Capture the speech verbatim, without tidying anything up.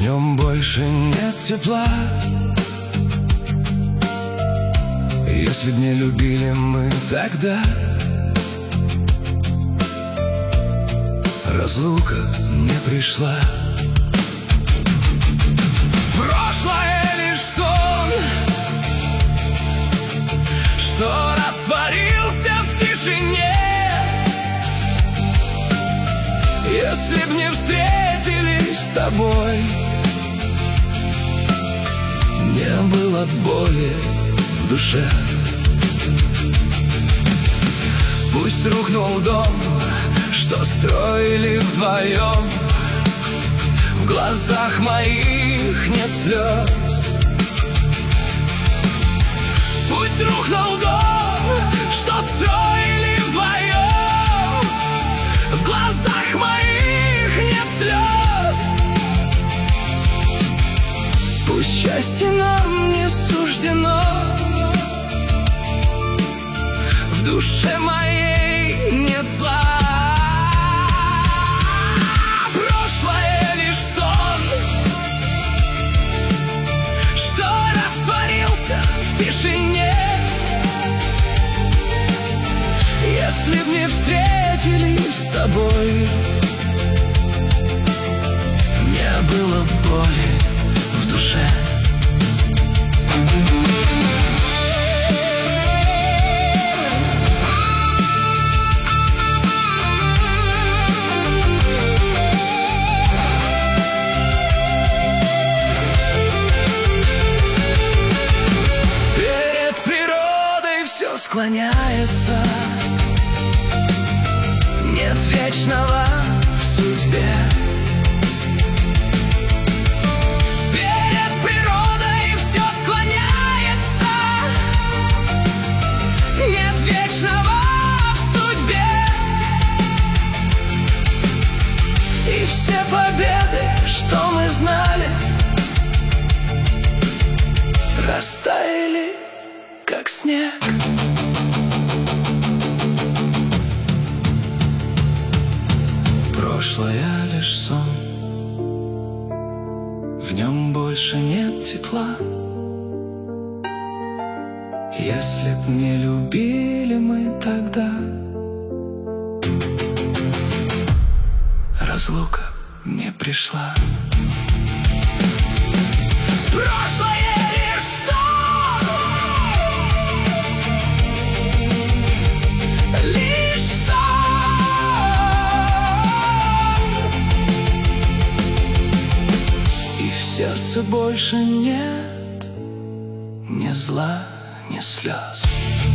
нем больше нет тепла. Если б не любили мы тогда, разлука не пришла. Прошлое лишь сон, что растворился в тишине. Если б не встретились с тобой, не было боли в душе. Пусть рухнул дом, что строили вдвоем, в глазах моих нет слез. Пусть рухнул дом, что строили вдвоем, в глазах моих нет слез. Пусть счастье нам не суждено, в душе моей нет зла. Прошлое лишь сон, что растворился в тишине. Если б не встретились с тобой, не было боли в душе. Перед природой все склоняется, нет вечного в судьбе. Перед природой все склоняется, нет вечного в судьбе. И все победы, что мы знали, растаяли, как снег. Прошлое лишь сон, в нем больше нет тепла. Если б не любили мы тогда, разлука не пришла. Прошлое лишь сон, лишь сон. И в сердце больше нет ни зла, ни слез.